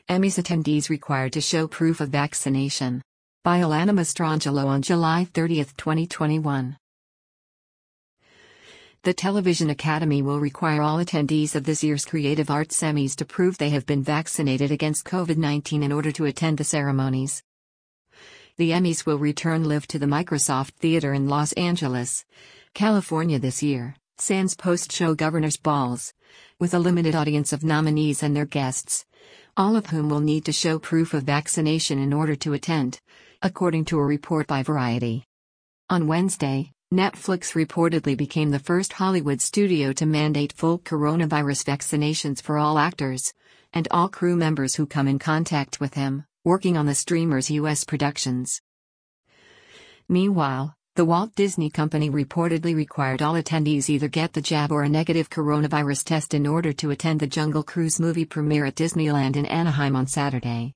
Emmys attendees required to show proof of vaccination. By Alana Mastrangelo on July 30, 2021. The Television Academy will require all attendees of this year's Creative Arts Emmys to prove they have been vaccinated against COVID-19 in order to attend the ceremonies. The Emmys will return live to the Microsoft Theater in Los Angeles, California this year, sans post-show governors' balls, with a limited audience of nominees and their guests, all of whom will need to show proof of vaccination in order to attend, according to a report by Variety. On Wednesday, Netflix reportedly became the first Hollywood studio to mandate full coronavirus vaccinations for all actors and all crew members who come in contact with him, working on the streamer's U.S. productions. Meanwhile, the Walt Disney Company reportedly required all attendees either get the jab or a negative coronavirus test in order to attend the Jungle Cruise movie premiere at Disneyland in Anaheim on Saturday.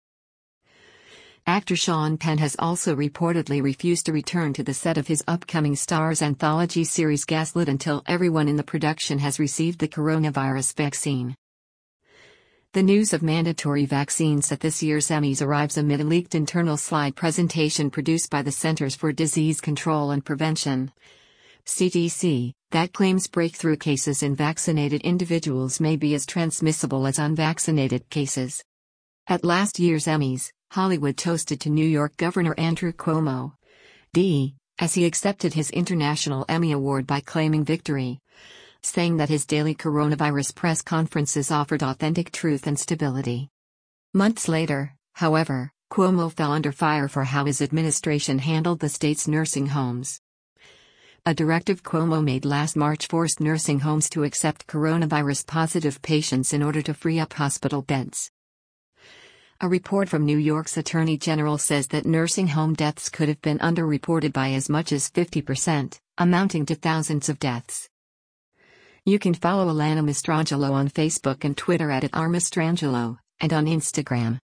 Actor Sean Penn has also reportedly refused to return to the set of his upcoming Starz anthology series Gaslit until everyone in the production has received the coronavirus vaccine. The news of mandatory vaccines at this year's Emmys arrives amid a leaked internal slide presentation produced by the Centers for Disease Control and Prevention (CDC) that claims breakthrough cases in vaccinated individuals may be as transmissible as unvaccinated cases. At last year's Emmys, Hollywood toasted to New York Governor Andrew Cuomo, D., as he accepted his International Emmy Award by claiming victory, saying that his daily coronavirus press conferences offered authentic truth and stability. Months later, however, Cuomo fell under fire for how his administration handled the state's nursing homes. A directive Cuomo made last March forced nursing homes to accept coronavirus-positive patients in order to free up hospital beds. A report from New York's Attorney General says that nursing home deaths could have been underreported by as much as 50%, amounting to thousands of deaths. You can follow Alana Mastrangelo on Facebook and Twitter @rmastrangelo, and on Instagram.